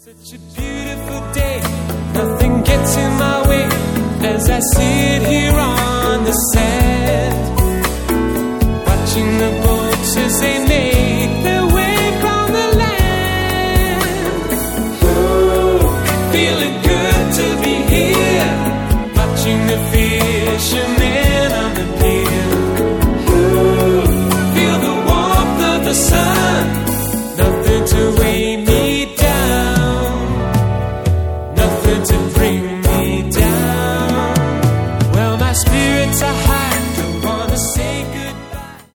Such a beautiful day, nothing gets in my way as I sit here on the sand, watching the boats as they